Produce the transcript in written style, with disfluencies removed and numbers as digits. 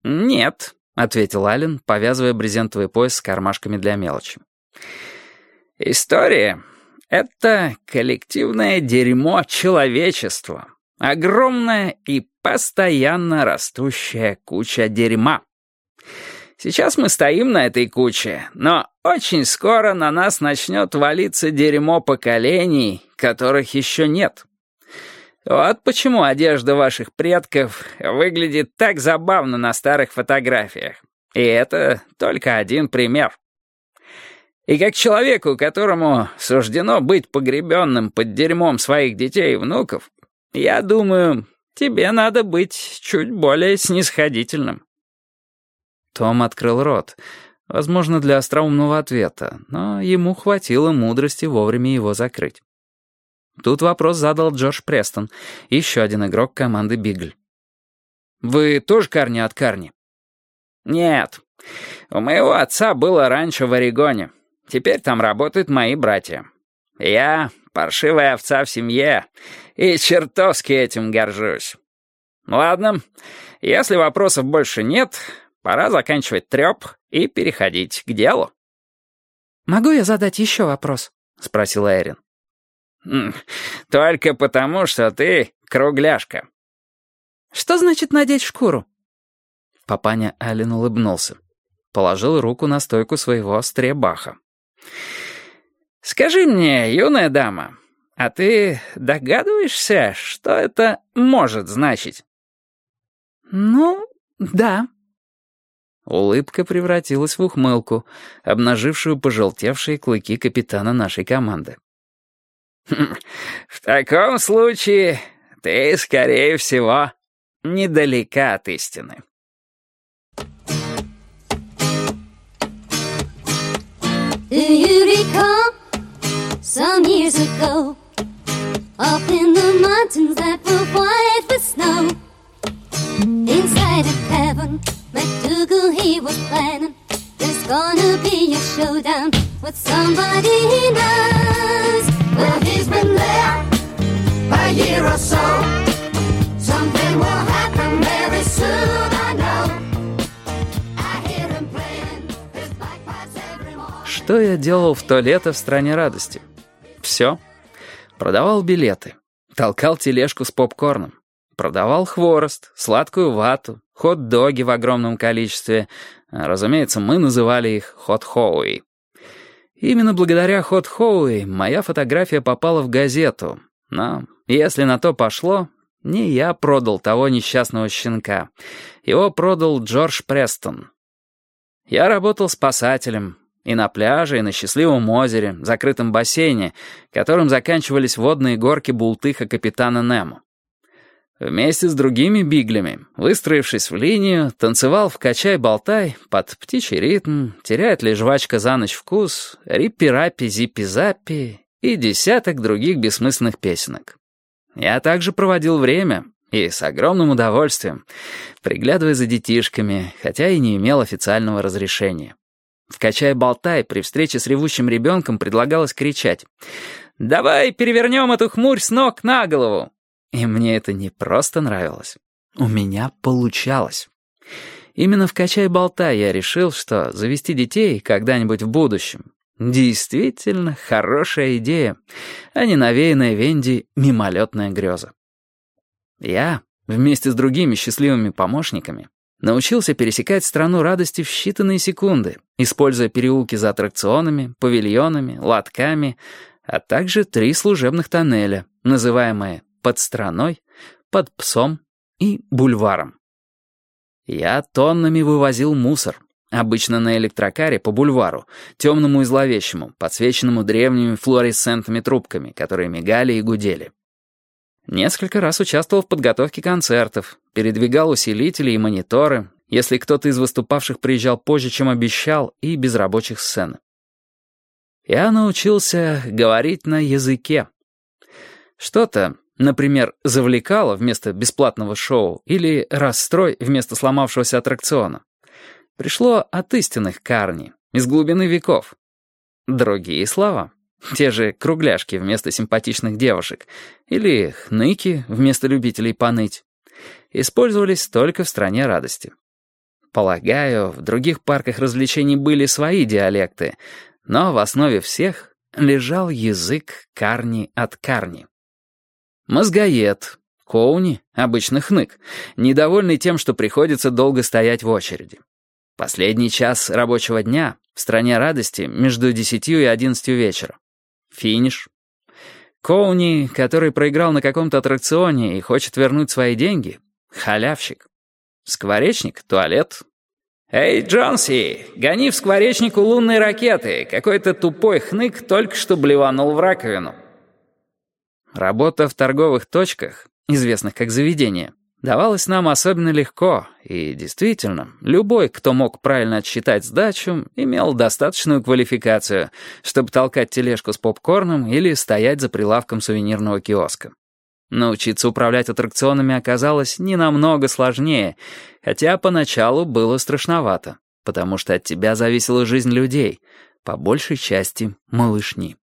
«Нет», — ответил Аллен, повязывая брезентовый пояс с кармашками для мелочи. «История — это коллективное дерьмо человечества. Огромная и постоянно растущая куча дерьма. Сейчас мы стоим на этой куче, но очень скоро на нас начнет валиться дерьмо поколений, которых еще нет. Вот почему одежда ваших предков выглядит так забавно на старых фотографиях. И это только один пример. И как человеку, которому суждено быть погребенным под дерьмом своих детей и внуков, я думаю, тебе надо быть чуть более снисходительным». Том открыл рот, возможно, для остроумного ответа, но ему хватило мудрости вовремя его закрыть. Тут вопрос задал Джордж Престон, еще один игрок команды «Бигль». «Вы тоже Карни от Карни?» «Нет. У моего отца было ранчо в Орегоне. Теперь там работают мои братья. Я паршивая овца в семье и чертовски этим горжусь. Ладно, если вопросов больше нет, пора заканчивать трёп и переходить к делу». «Могу я задать еще вопрос?» — спросила Эрин. «Только потому, что ты кругляшка». «Что значит надеть шкуру?» Папаня Аллен улыбнулся. Положил руку на стойку своего стребаха. «Скажи мне, юная дама, а ты догадываешься, что это может значить?» «Ну, да». Улыбка превратилась в ухмылку, обнажившую пожелтевшие клыки капитана нашей команды. «В таком случае ты, скорее всего, недалека от истины». Do you recall some years ago, up in the mountains that were white with snow? Inside a cabin, MacDougal, he was planning, there's gonna be a showdown with somebody he knows. Well, he's been there a year or so. Something will happen very soon, I know. I hear him playing his bagpipes every morning. Что я делал в то лето в «Стране радости»? Все. Продавал билеты, толкал тележку с попкорном, продавал хворост, сладкую вату, хот-доги в огромном количестве. Разумеется, мы называли их хот-хоуи. Именно благодаря хот-хоуи моя фотография попала в газету. Но, если на то пошло, не я продал того несчастного щенка. Его продал Джордж Престон. Я работал спасателем и на пляже, и на счастливом озере, закрытом бассейне, которым заканчивались водные горки бултыха капитана Немо. Вместе с другими биглями, выстроившись в линию, танцевал в «Качай-болтай» под птичий ритм, теряет ли жвачка за ночь вкус, риппи-раппи, зиппи-заппи и десяток других бессмысленных песенок. Я также проводил время, и с огромным удовольствием, приглядывая за детишками, хотя и не имел официального разрешения. В «Качай-болтай» при встрече с ревущим ребенком предлагалось кричать: «Давай перевернем эту хмурь с ног на голову!» И мне это не просто нравилось. У меня получалось. Именно в «Качай-болтай» я решил, что завести детей когда-нибудь в будущем действительно хорошая идея, а не навеянная Венди мимолетная греза. Я, вместе с другими счастливыми помощниками, научился пересекать страну радости в считанные секунды, используя переулки за аттракционами, павильонами, лотками, а также 3 служебных тоннеля, называемые «Под страной», «Под псом» и «Бульваром». Я тоннами вывозил мусор, обычно на электрокаре по бульвару, темному и зловещему, подсвеченному древними флуоресцентными трубками, которые мигали и гудели. Несколько раз участвовал в подготовке концертов, передвигал усилители и мониторы, если кто-то из выступавших приезжал позже, чем обещал, и без рабочих сцен. Я научился говорить на языке. Что-то, например, завлекало вместо бесплатного шоу или расстрой вместо сломавшегося аттракциона, пришло от истинных Карни, из глубины веков. Другие слова, те же кругляшки вместо симпатичных девушек или хныки вместо любителей поныть, использовались только в «Стране радости». Полагаю, в других парках развлечений были свои диалекты, но в основе всех лежал язык Карни от Карни. Мозгоед, Коуни, обычно хнык, недовольный тем, что приходится долго стоять в очереди. Последний час рабочего дня в стране радости между 10 и 11 вечера. Финиш. Коуни, который проиграл на каком-то аттракционе и хочет вернуть свои деньги. Халявщик. Скворечник, туалет. «Эй, Джонси, гони в скворечнику лунные ракеты. Какой-то тупой хнык только что блеванул в раковину». Работа в торговых точках, известных как заведения, давалась нам особенно легко, и действительно, любой, кто мог правильно отсчитать сдачу, имел достаточную квалификацию, чтобы толкать тележку с попкорном или стоять за прилавком сувенирного киоска. Научиться управлять аттракционами оказалось не намного сложнее, хотя поначалу было страшновато, потому что от тебя зависела жизнь людей, по большей части малышни.